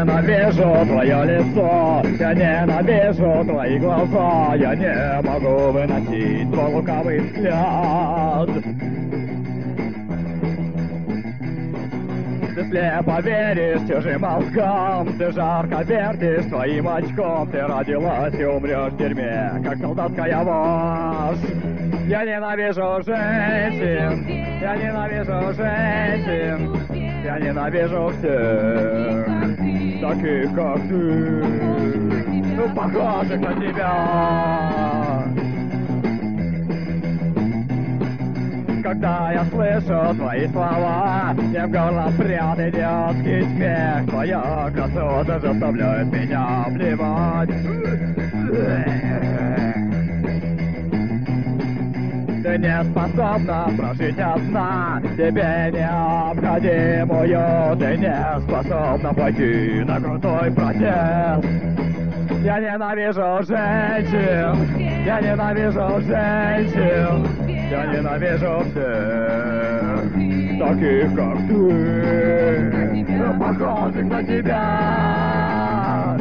ненавижу твое лицо, я ненавижу твои глаза, я не могу выносить твой лукавый взгляд. Ты слепо веришь чужим мозгам, ты жарко вертишь своим очком, ты родилась и умрешь в тюрьме, как солдатская вошь. Я ненавижу женщин, я ненавижу женщин, я ненавижу всех, таких как ты, похожих на тебя. Когда я слышу твои слова, мне в горло прет идиотский смех. Твоя красота заставляет меня плевать. Ты не способна прожить одна, тебе необходимую. Ты не способна пойти на крутой протест. Я ненавижу женщин, я ненавижу женщин, я ненавижу всех, таких как ты, похожих на тебя.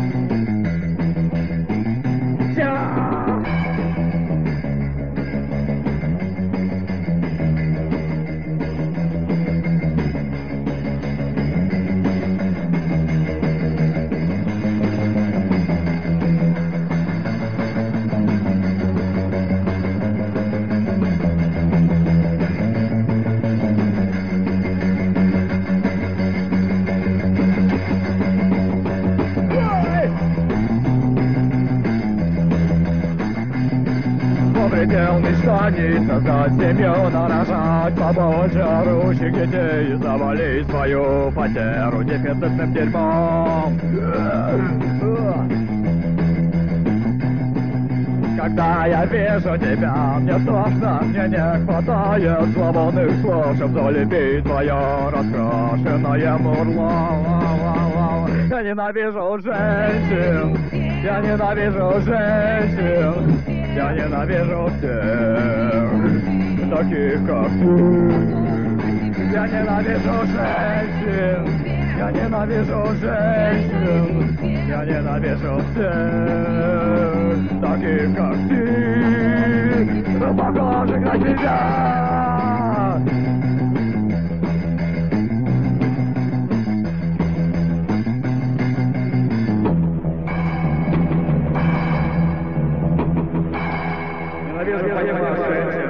Предел мечтаний создать семью, нарожать побольше орущих детей и завалить свою потерю дефицитным дерьмом. Когда я вижу тебя, мне тошно, мне не хватает свободных слов, чтоб залепить твое раскрашенное мурло. Я ненавижу женщин, я ненавижу женщин, я ненавижу всех, таких как ты. Я ненавижу женщин, я ненавижу женщин, я ненавижу всех, таких как ты, похожих на тебя. Ненавижу поехать.